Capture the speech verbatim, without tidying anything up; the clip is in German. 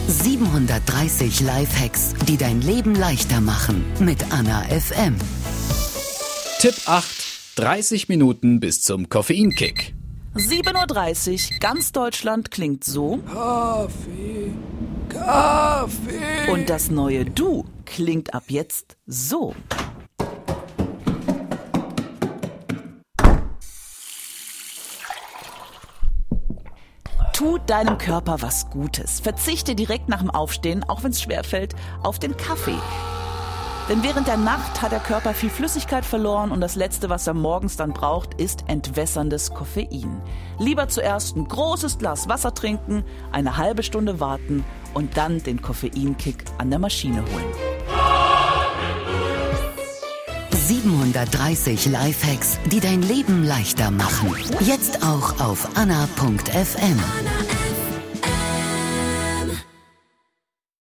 siebenhundertdreißig Lifehacks, die dein Leben leichter machen. Mit Anna F M. Tipp acht. dreißig Minuten bis zum Koffeinkick. sieben Uhr dreißig, ganz Deutschland klingt so. Kaffee, Kaffee. Und das neue Du klingt ab jetzt so. Tu deinem Körper was Gutes. Verzichte direkt nach dem Aufstehen, auch wenn es schwerfällt, auf den Kaffee. Denn während der Nacht hat der Körper viel Flüssigkeit verloren und das Letzte, was er morgens dann braucht, ist entwässerndes Koffein. Lieber zuerst ein großes Glas Wasser trinken, eine halbe Stunde warten und dann den Koffeinkick an der Maschine holen. siebenhundertdreißig Lifehacks, die dein Leben leichter machen. Jetzt auch auf anna punkt f m.